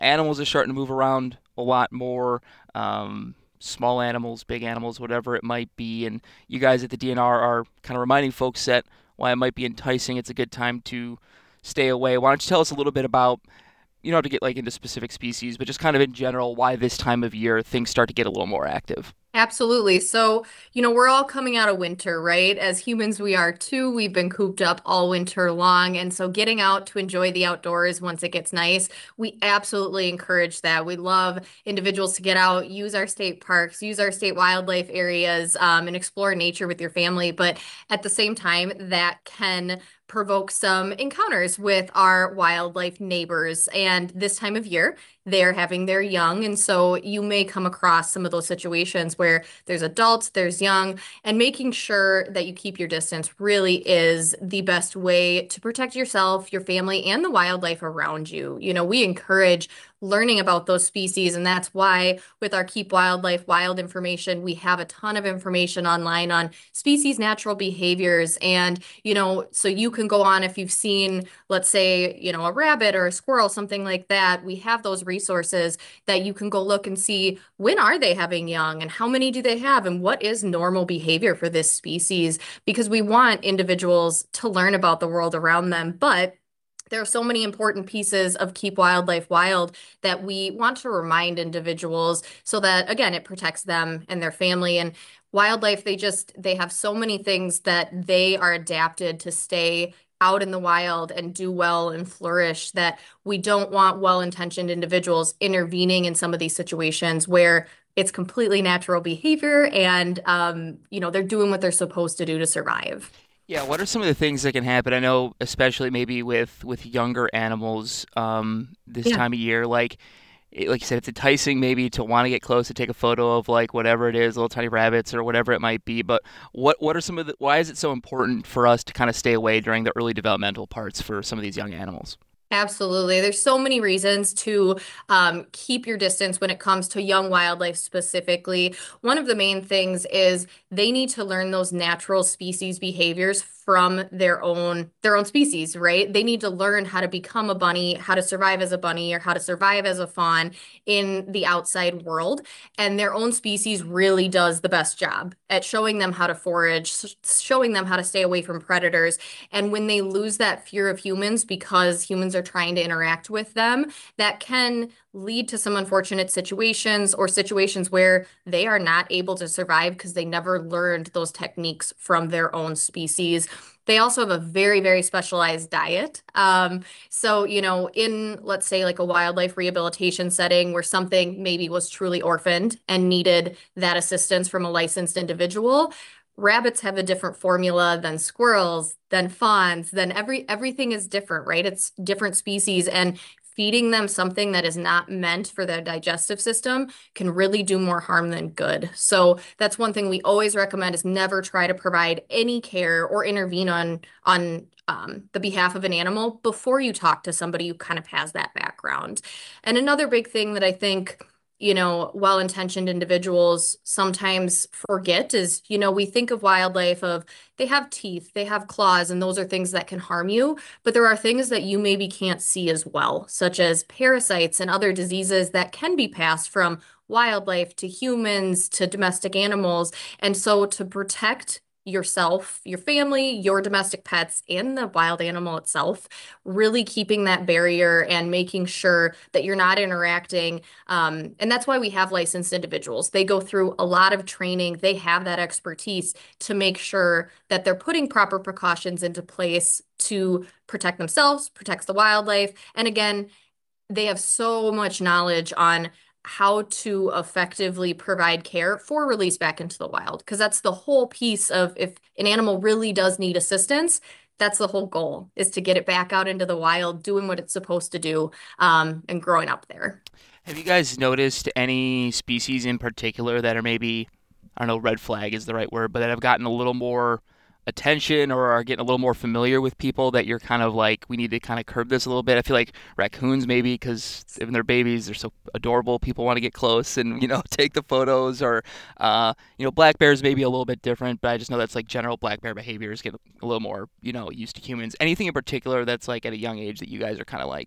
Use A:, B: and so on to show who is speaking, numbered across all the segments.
A: animals are starting to move around a lot more. Small animals, big animals, whatever it might be. And you guys at the DNR are kind of reminding folks that while it might be enticing, it's a good time to stay away. Why don't you tell us a little bit about, you don't have to get like into specific species, but just kind of in general, why this time of year things start to get a little more active?
B: Absolutely. So, we're all coming out of winter, right? As humans, we are too. We've been cooped up all winter long. And so, getting out to enjoy the outdoors once it gets nice, we absolutely encourage that. We love individuals to get out, use our state parks, use our state wildlife areas, and explore nature with your family. But at the same time, that can provoke some encounters with our wildlife neighbors. And this time of year, they're having their young. And so you may come across some of those situations where there's adults, there's young, and making sure that you keep your distance really is the best way to protect yourself, your family, and the wildlife around you. We encourage learning about those species, and that's why with our Keep Wildlife Wild information, we have a ton of information online on species natural behaviors. And, so you can go on if you've seen, let's say, a rabbit or a squirrel, something like that. We have those resources that you can go look and see when are they having young and how many do they have and what is normal behavior for this species, because we want individuals to learn about the world around them. But there are so many important pieces of Keep Wildlife Wild that we want to remind individuals so that, again, it protects them and their family. And wildlife, they have so many things that they are adapted to stay out in the wild and do well and flourish, that we don't want well-intentioned individuals intervening in some of these situations where it's completely natural behavior and they're doing what they're supposed to do to survive.
A: Yeah, what are some of the things that can happen? I know, especially maybe with younger animals, this
B: Yeah.
A: time of year, like you said, it's enticing maybe to want to get close to take a photo of like whatever it is, little tiny rabbits or whatever it might be. But what are some of the why is it so important for us to kind of stay away during the early developmental parts for some of these young animals?
B: Absolutely. There's so many reasons to keep your distance when it comes to young wildlife specifically. One of the main things is they need to learn those natural species behaviors from their own species, right? They need to learn how to become a bunny, how to survive as a bunny, or how to survive as a fawn in the outside world. And their own species really does the best job at showing them how to forage, showing them how to stay away from predators. And when they lose that fear of humans because humans are trying to interact with them, that can lead to some unfortunate situations or situations where they are not able to survive because they never learned those techniques from their own species. They also have a very, very specialized diet. So, in, let's say, like a wildlife rehabilitation setting where something maybe was truly orphaned and needed that assistance from a licensed individual, rabbits have a different formula than squirrels, than fawns, than everything is different, right? It's different species, and feeding them something that is not meant for their digestive system can really do more harm than good. So that's one thing we always recommend is never try to provide any care or intervene on the behalf of an animal before you talk to somebody who kind of has that background. And another big thing that I think well-intentioned individuals sometimes forget is, we think of wildlife of they have teeth, they have claws, and those are things that can harm you. But there are things that you maybe can't see as well, such as parasites and other diseases that can be passed from wildlife to humans to domestic animals. And so to protect yourself, your family, your domestic pets, and the wild animal itself, really keeping that barrier and making sure that you're not interacting and that's why we have licensed individuals. They go through a lot of training. They have that expertise to make sure that they're putting proper precautions into place to protect themselves, protects the wildlife. And again, they have so much knowledge on how to effectively provide care for release back into the wild. Because that's the whole piece of if an animal really does need assistance, that's the whole goal is to get it back out into the wild, doing what it's supposed to do, and growing up there.
A: Have you guys noticed any species in particular that are maybe, I don't know, red flag is the right word, but that have gotten a little more attention or are getting a little more familiar with people that you're kind of like, we need to kind of curb this a little bit? I feel like raccoons maybe because when they're babies, they're so adorable. People want to get close and, take the photos or, black bears maybe a little bit different, but I just know that's like general black bear behaviors get a little more, used to humans. Anything in particular that's like at a young age that you guys are kind of like,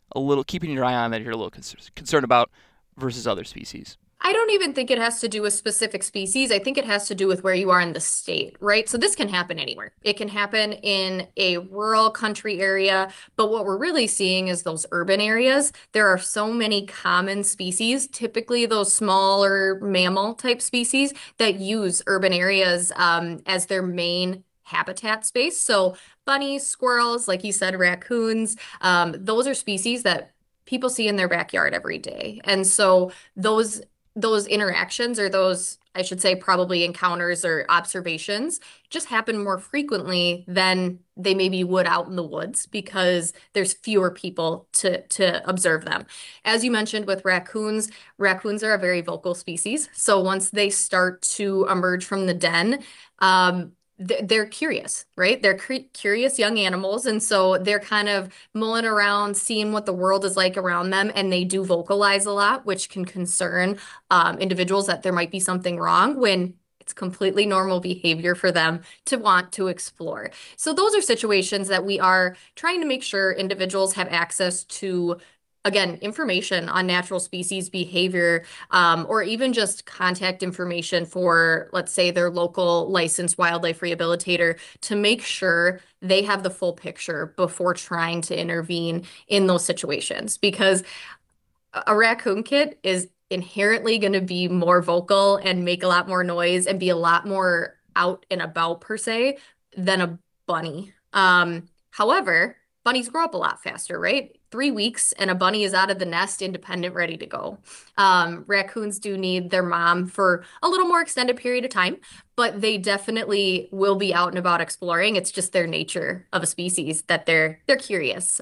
A: a little keeping your eye on that you're a little concerned about versus other species?
B: I don't even think it has to do with specific species. I think it has to do with where you are in the state, right? So this can happen anywhere. It can happen in a rural country area, but what we're really seeing is those urban areas. There are so many common species, typically those smaller mammal type species that use urban areas as their main habitat space. So bunnies, squirrels, like you said, raccoons, those are species that people see in their backyard every day. And so those interactions or those, I should say, probably encounters or observations just happen more frequently than they maybe would out in the woods because there's fewer people to observe them. As you mentioned with raccoons, raccoons are a very vocal species. So once they start to emerge from the den, they're curious, right? They're curious young animals. And so they're kind of mulling around, seeing what the world is like around them. And they do vocalize a lot, which can concern individuals that there might be something wrong when it's completely normal behavior for them to want to explore. So those are situations that we are trying to make sure individuals have access to, again, information on natural species behavior, or even just contact information for, let's say, their local licensed wildlife rehabilitator to make sure they have the full picture before trying to intervene in those situations. Because a raccoon kid is inherently going to be more vocal and make a lot more noise and be a lot more out and about per se than a bunny. However, bunnies grow up a lot faster, right? 3 weeks and a bunny is out of the nest, independent, ready to go. Raccoons do need their mom for a little more extended period of time, but they definitely will be out and about exploring. It's just their nature of a species that they're curious.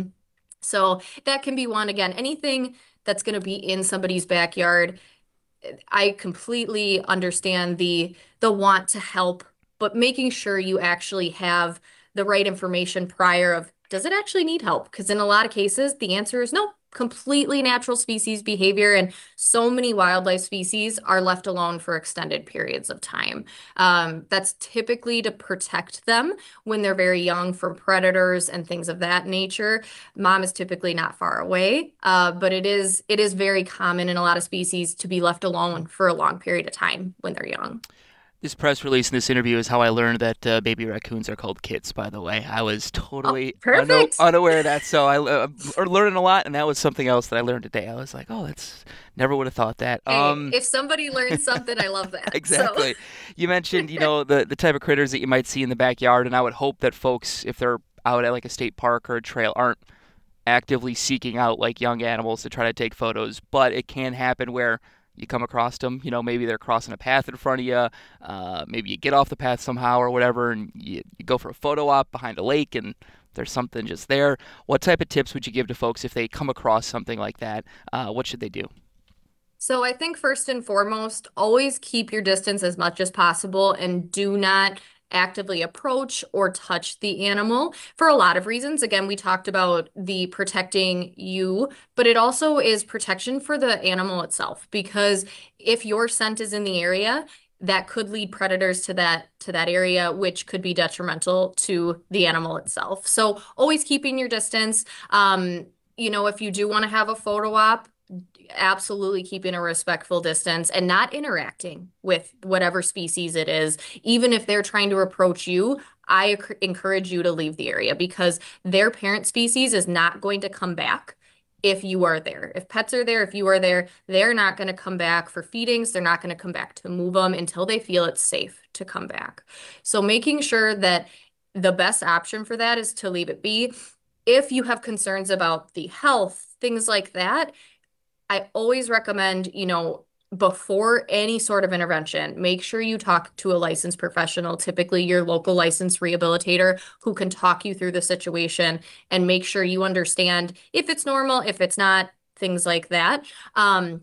B: So that can be one. Again, anything that's going to be in somebody's backyard. I completely understand the want to help, but making sure you actually have the right information prior of does it actually need help? Because in a lot of cases, the answer is no. Completely natural species behavior, and so many wildlife species are left alone for extended periods of time. That's typically to protect them when they're very young from predators and things of that nature. Mom is typically not far away, but it is very common in a lot of species to be left alone for a long period of time when they're young.
A: This press release and this interview is how I learned that baby raccoons are called kits, by the way. I was
B: Oh,
A: totally
B: perfect.
A: unaware of that, so are learning a lot, and that was something else that I learned today. I was like, oh, that's never would have thought that.
B: Hey, if somebody learns something, I love that. So,
A: Exactly. You mentioned, the type of critters that you might see in the backyard, and I would hope that folks, if they're out at like a state park or a trail, aren't actively seeking out like young animals to try to take photos. But it can happen where you come across them. Maybe they're crossing a path in front of you. Maybe you get off the path somehow or whatever, and you go for a photo op behind a lake, and there's something just there. What type of tips would you give to folks if they come across something like that? What should they do?
B: so I think first and foremost, always keep your distance as much as possible and do not actively approach or touch the animal for a lot of reasons. Again, we talked about the protecting you, but it also is protection for the animal itself because if your scent is in the area, that could lead predators to that area, which could be detrimental to the animal itself. So always keeping your distance. If you do want to have a photo op, absolutely keeping a respectful distance and not interacting with whatever species it is. Even if they're trying to approach you, I encourage you to leave the area because their parent species is not going to come back if you are there. If pets are there, if you are there, they're not going to come back for feedings. They're not going to come back to move them until they feel it's safe to come back. So making sure that the best option for that is to leave it be. If you have concerns about the health, things like that, I always recommend, before any sort of intervention, make sure you talk to a licensed professional, typically your local licensed rehabilitator, who can talk you through the situation and make sure you understand if it's normal, if it's not, things like that.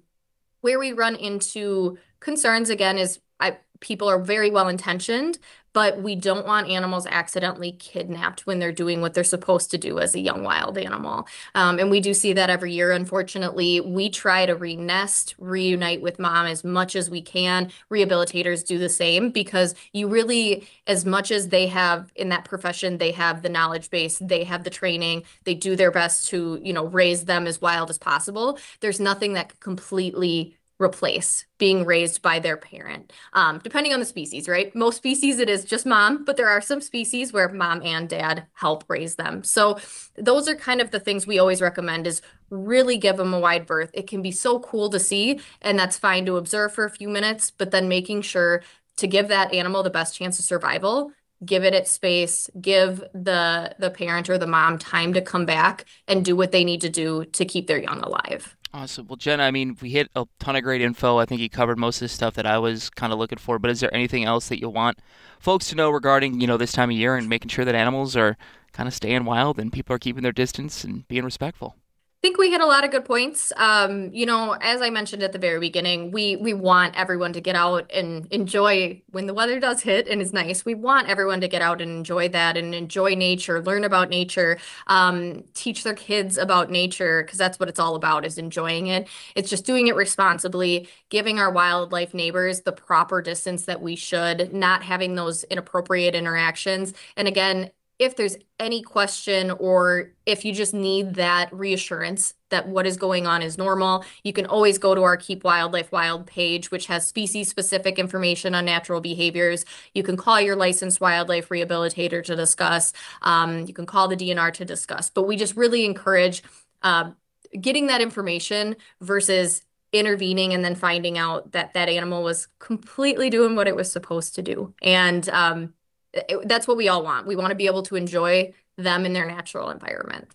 B: Where we run into concerns again is people are very well intentioned, but we don't want animals accidentally kidnapped when they're doing what they're supposed to do as a young wild animal. And we do see that every year, unfortunately. We try to re-nest, reunite with mom as much as we can. Rehabilitators do the same because you really, as much as they have in that profession, they have the knowledge base, they have the training, they do their best to, raise them as wild as possible. There's nothing that could completely replace being raised by their parent, depending on the species, right? Most species it is just mom, but there are some species where mom and dad help raise them. So those are kind of the things we always recommend is really give them a wide berth. It can be so cool to see, and that's fine to observe for a few minutes, but then making sure to give that animal the best chance of survival. Give it its space, give the parent or the mom time to come back and do what they need to do to keep their young alive.
A: Awesome. Well, Jenna, I mean, we hit a ton of great info. I think you covered most of the stuff that I was kind of looking for. But is there anything else that you want folks to know regarding, this time of year and making sure that animals are kind of staying wild and people are keeping their distance and being respectful?
B: Think we hit a lot of good points. As I mentioned at the very beginning, we want everyone to get out and enjoy when the weather does hit and is nice. We want everyone to get out and enjoy that and enjoy nature, learn about nature, teach their kids about nature because that's what it's all about is enjoying it. It's just doing it responsibly, giving our wildlife neighbors the proper distance that we should, not having those inappropriate interactions. And again, if there's any question or if you just need that reassurance that what is going on is normal, you can always go to our Keep Wildlife Wild page, which has species-specific information on natural behaviors. You can call your licensed wildlife rehabilitator to discuss. You can call the DNR to discuss. But we just really encourage getting that information versus intervening and then finding out that that animal was completely doing what it was supposed to do. And that's what we all want. We want to be able to enjoy them in their natural environment.